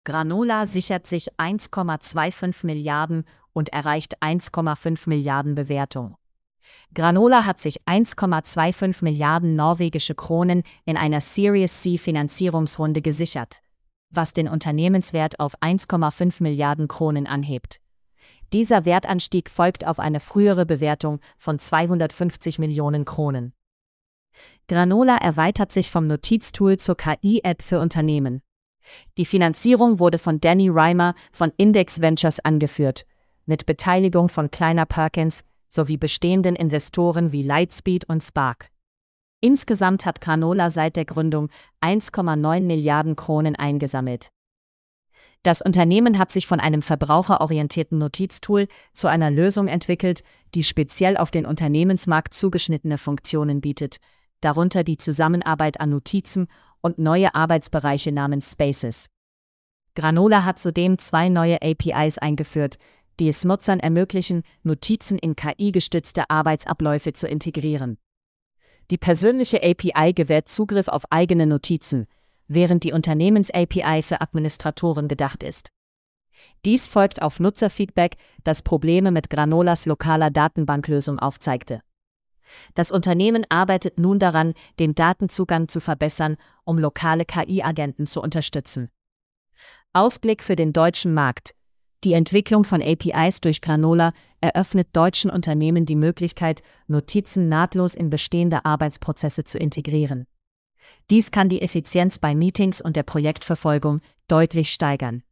Granola sichert sich 1,25 Milliarden und erreicht 1,5 Milliarden Bewertung. Granola hat sich 1,25 Milliarden norwegische Kronen in einer Series C Finanzierungsrunde gesichert, was den Unternehmenswert auf 1,5 Milliarden Kronen anhebt. Dieser Wertanstieg folgt auf eine frühere Bewertung von 250 Millionen Kronen. Granola erweitert sich vom Notiztool zur KI-App für Unternehmen. Die Finanzierung wurde von Danny Reimer von Index Ventures angeführt, mit Beteiligung von Kleiner Perkins sowie bestehenden Investoren wie Lightspeed und Spark. Insgesamt hat Granola seit der Gründung 1,9 Milliarden Kronen eingesammelt. Das Unternehmen hat sich von einem verbraucherorientierten Notiztool zu einer Lösung entwickelt, die speziell auf den Unternehmensmarkt zugeschnittene Funktionen bietet, darunter die Zusammenarbeit an Notizen und neue Arbeitsbereiche namens Spaces. Granola hat zudem 2 neue APIs eingeführt, die es Nutzern ermöglichen, Notizen in KI-gestützte Arbeitsabläufe zu integrieren. Die persönliche API gewährt Zugriff auf eigene Notizen, während die Unternehmens-API für Administratoren gedacht ist. Dies folgt auf Nutzerfeedback, das Probleme mit Granolas lokaler Datenbanklösung aufzeigte. Das Unternehmen arbeitet nun daran, den Datenzugang zu verbessern, um lokale KI-Agenten zu unterstützen. Ausblick für den deutschen Markt. Die Entwicklung von APIs durch Granola eröffnet deutschen Unternehmen die Möglichkeit, Notizen nahtlos in bestehende Arbeitsprozesse zu integrieren. Dies kann die Effizienz bei Meetings und der Projektverfolgung deutlich steigern.